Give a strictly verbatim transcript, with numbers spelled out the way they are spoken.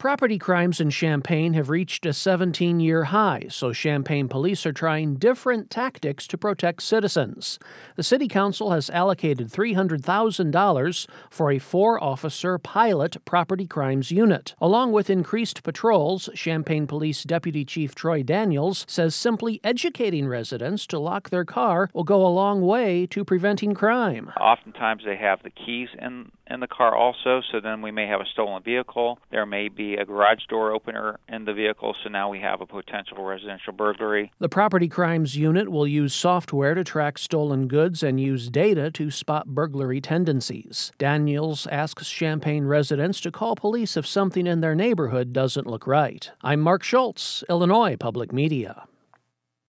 Property crimes in Champaign have reached a seventeen-year high, so Champaign police are trying different tactics to protect citizens. The city council has allocated three hundred thousand dollars for a four-officer pilot property crimes unit. Along with increased patrols, Champaign Police Deputy Chief Troy Daniels says simply educating residents to lock their car will go a long way to preventing crime. Oftentimes they have the keys in in the car also, so then we may have a stolen vehicle. There may be a garage door opener in the vehicle, so now we have a potential residential burglary. The property crimes unit will use software to track stolen goods and use data to spot burglary tendencies. Daniels asks Champaign residents to call police if something in their neighborhood doesn't look right. I'm Mark Schultz, Illinois Public Media.